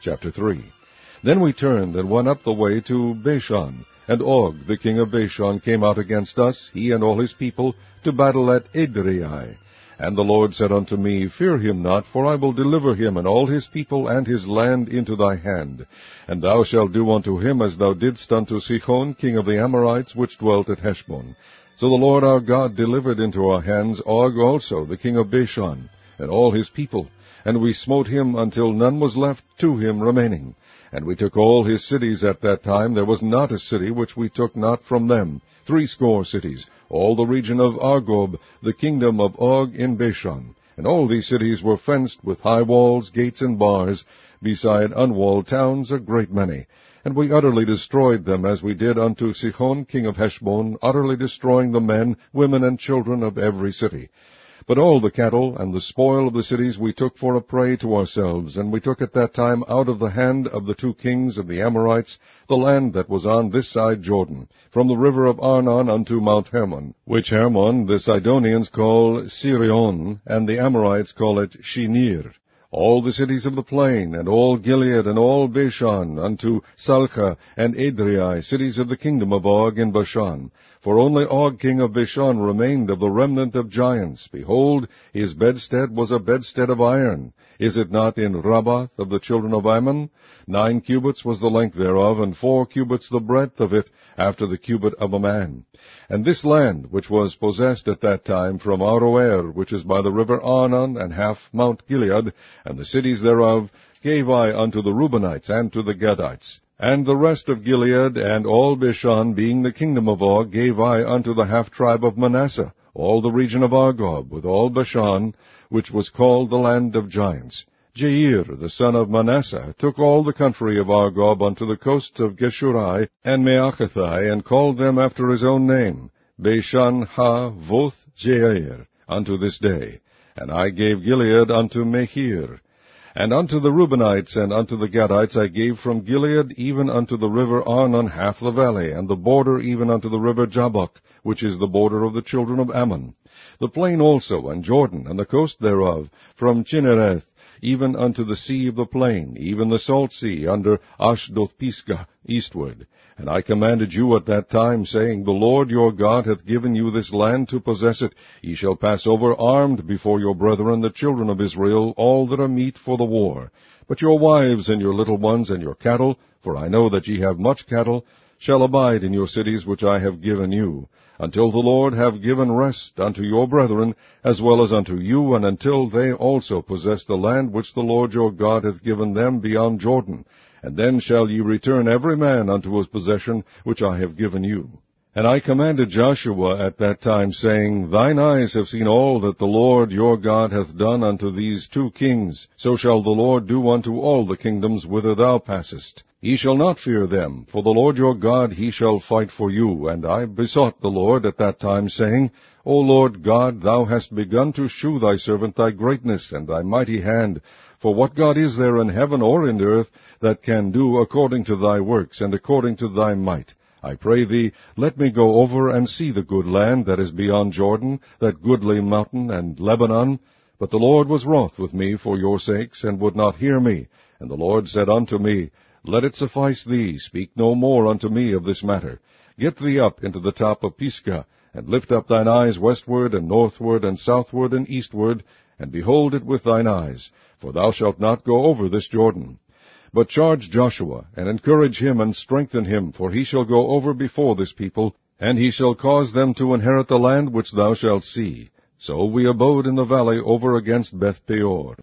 Chapter 3. Then we turned and went up the way to Bashan, and Og, the king of Bashan, came out against us, he and all his people, to battle at Edrei. And the Lord said unto me, Fear him not, for I will deliver him and all his people and his land into thy hand. And thou shalt do unto him as thou didst unto Sihon, king of the Amorites, which dwelt at Heshbon. So the Lord our God delivered into our hands Og also, the king of Bashan, and all his people. And we smote him until none was left to him remaining. And we took all his cities at that time. There was not a city which we took not from them, 80 cities, all the region of Argob, the kingdom of Og in Bashan. And all these cities were fenced with high walls, gates, and bars, beside unwalled towns a great many. And we utterly destroyed them, as we did unto Sihon king of Heshbon, utterly destroying the men, women, and children of every city. But all the cattle and the spoil of the cities we took for a prey to ourselves, and we took at that time out of the hand of the 2 kings of the Amorites the land that was on this side Jordan, from the river of Arnon unto Mount Hermon, which Hermon the Sidonians call Sirion, and the Amorites call it Shinir. All the cities of the plain, and all Gilead, and all Bashan, unto Salcha and Edrei, cities of the kingdom of Og in Bashan. For only Og king of Bashan remained of the remnant of giants. Behold, his bedstead was a bedstead of iron. Is it not in Rabbath of the children of Ammon? 9 cubits was the length thereof, and 4 cubits the breadth of it, after the cubit of a man. And this land, which was possessed at that time from Aroer, which is by the river Arnon, and half Mount Gilead, and the cities thereof, gave I unto the Reubenites and to the Gadites. And the rest of Gilead, and all Bashan, being the kingdom of Og, gave I unto the half-tribe of Manasseh, all the region of Argob, with all Bashan, which was called the land of giants. Jair, the son of Manasseh, took all the country of Argob unto the coasts of Geshurai and Maachathai, and called them after his own name, Bashan ha-voth Jair, unto this day. And I gave Gilead unto Mehir. And unto the Reubenites and unto the Gadites I gave from Gilead even unto the river Arnon half the valley, and the border even unto the river Jabbok, which is the border of the children of Ammon. The plain also, and Jordan, and the coast thereof, from Chinnereth, even unto the sea of the plain, even the salt sea, under Ashdoth-Pisgah, eastward. And I commanded you at that time, saying, The Lord your God hath given you this land to possess it. Ye shall pass over armed before your brethren, the children of Israel, all that are meet for the war. But your wives and your little ones and your cattle, for I know that ye have much cattle, shall abide in your cities which I have given you, until the Lord have given rest unto your brethren, as well as unto you, and until they also possess the land which the Lord your God hath given them beyond Jordan. And then shall ye return every man unto his possession which I have given you. And I commanded Joshua at that time, saying, Thine eyes have seen all that the Lord your God hath done unto these 2 kings. So shall the Lord do unto all the kingdoms whither thou passest. Ye shall not fear them, for the Lord your God he shall fight for you. And I besought the Lord at that time, saying, O Lord God, thou hast begun to shew thy servant thy greatness and thy mighty hand. For what God is there in heaven or in earth that can do according to thy works and according to thy might? I pray thee, let me go over and see the good land that is beyond Jordan, that goodly mountain and Lebanon. But the Lord was wroth with me for your sakes, and would not hear me. And the Lord said unto me, Let it suffice thee, speak no more unto me of this matter. Get thee up into the top of Pisgah, and lift up thine eyes westward, and northward, and southward, and eastward, and behold it with thine eyes, for thou shalt not go over this Jordan. But charge Joshua, and encourage him, and strengthen him, for he shall go over before this people, and he shall cause them to inherit the land which thou shalt see. So we abode in the valley over against Beth-peor.